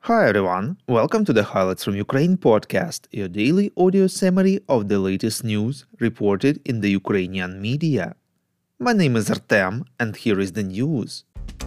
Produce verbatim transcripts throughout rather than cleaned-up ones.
Hi everyone, welcome to the Highlights from Ukraine podcast, your daily audio summary of the latest news reported in the Ukrainian media. My name is Artem, and here is the news.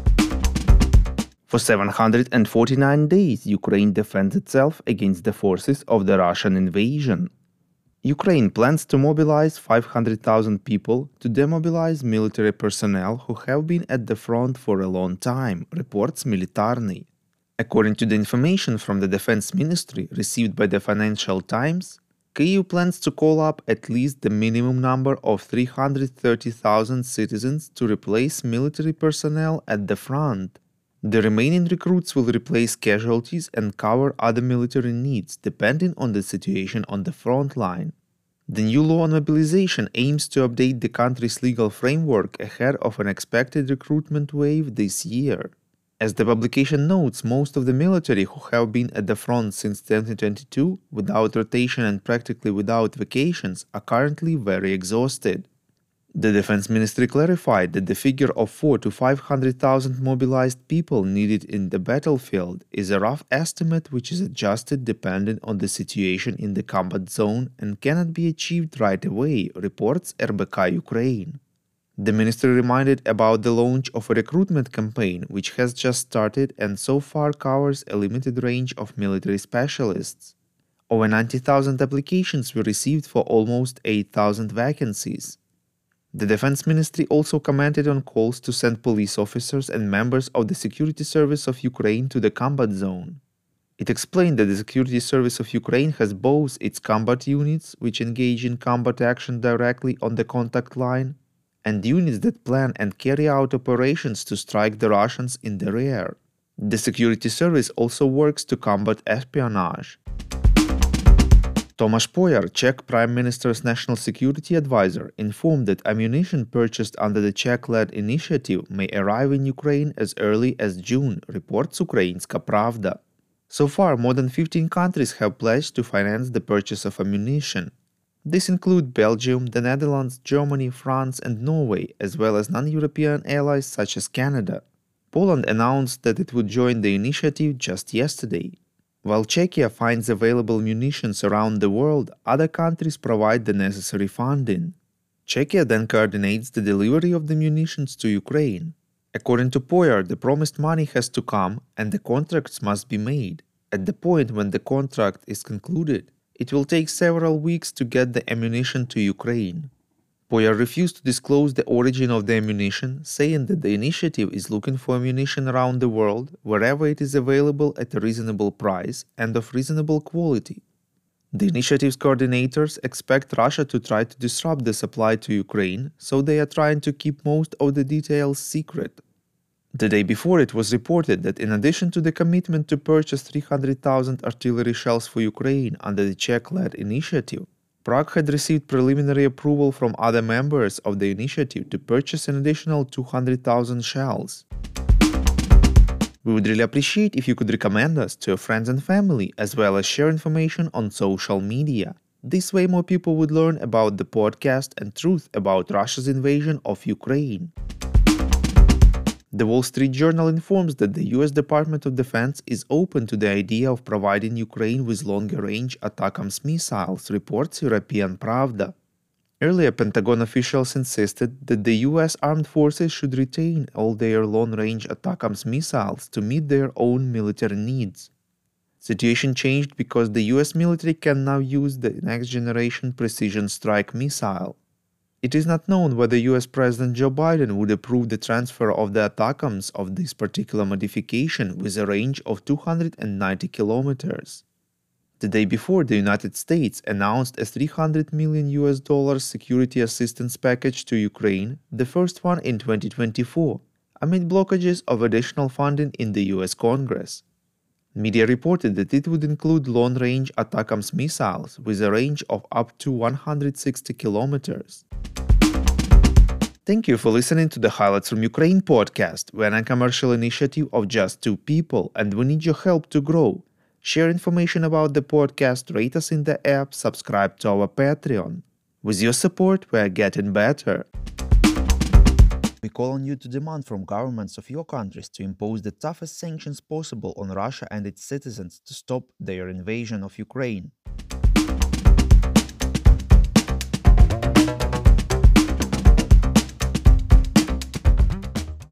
For seven hundred forty-nine days, Ukraine defends itself against the forces of the Russian invasion. Ukraine plans to mobilize five hundred thousand people to demobilize military personnel who have been at the front for a long time, reports Militarny. According to the information from the Defense Ministry received by the Financial Times, Kyiv plans to call up at least the minimum number of three hundred thirty thousand citizens to replace military personnel at the front. The remaining recruits will replace casualties and cover other military needs depending on the situation on the front line. The new law on mobilization aims to update the country's legal framework ahead of an expected recruitment wave this year. As the publication notes, most of the military who have been at the front since twenty twenty-two, without rotation and practically without vacations, are currently very exhausted. The Defense Ministry clarified that the figure of four to five hundred thousand mobilized people needed in the battlefield is a rough estimate which is adjusted depending on the situation in the combat zone and cannot be achieved right away, reports R B K Ukraine. The ministry reminded about the launch of a recruitment campaign which has just started and so far covers a limited range of military specialists. Over ninety thousand applications were received for almost eight thousand vacancies. The Defense Ministry also commented on calls to send police officers and members of the Security Service of Ukraine to the combat zone. It explained that the Security Service of Ukraine has both its combat units, which engage in combat action directly on the contact line, and units that plan and carry out operations to strike the Russians in the rear. The security service also works to combat espionage. Tomasz Pojar, Czech Prime Minister's national security advisor, informed that ammunition purchased under the Czech-led initiative may arrive in Ukraine as early as June, reports Ukrainska Pravda. So far, more than fifteen countries have pledged to finance the purchase of ammunition. This include Belgium, the Netherlands, Germany, France and Norway, as well as non-European allies such as Canada. Poland announced that it would join the initiative just yesterday. While Czechia finds available munitions around the world, other countries provide the necessary funding. Czechia then coordinates the delivery of the munitions to Ukraine. According to Pojar, the promised money has to come and the contracts must be made. At the point when the contract is concluded, it will take several weeks to get the ammunition to Ukraine. Pojar refused to disclose the origin of the ammunition, saying that the initiative is looking for ammunition around the world, wherever it is available at a reasonable price and of reasonable quality. The initiative's coordinators expect Russia to try to disrupt the supply to Ukraine, so they are trying to keep most of the details secret. The day before, it was reported that in addition to the commitment to purchase three hundred thousand artillery shells for Ukraine under the Czech-led initiative, Prague had received preliminary approval from other members of the initiative to purchase an additional two hundred thousand shells. We would really appreciate if you could recommend us to your friends and family, as well as share information on social media. This way more people would learn about the podcast and truth about Russia's invasion of Ukraine. The Wall Street Journal informs that the U S Department of Defense is open to the idea of providing Ukraine with longer-range ATACMS missiles, reports European Pravda. Earlier, Pentagon officials insisted that the U S armed forces should retain all their long-range ATACMS missiles to meet their own military needs. Situation changed because the U S military can now use the next-generation precision strike missile. It is not known whether U S President Joe Biden would approve the transfer of the ATACMS of this particular modification with a range of two hundred ninety kilometers. The day before, the United States announced a three hundred million U S dollars security assistance package to Ukraine, the first one in twenty twenty-four, amid blockages of additional funding in the U S Congress. Media reported that it would include long-range ATACMS missiles with a range of up to one hundred sixty kilometers. Thank you for listening to the Highlights from Ukraine podcast. We're a non-commercial initiative of just two people, and we need your help to grow. Share information about the podcast, rate us in the app, subscribe to our Patreon. With your support, we're getting better. We call on you to demand from governments of your countries to impose the toughest sanctions possible on Russia and its citizens to stop their invasion of Ukraine.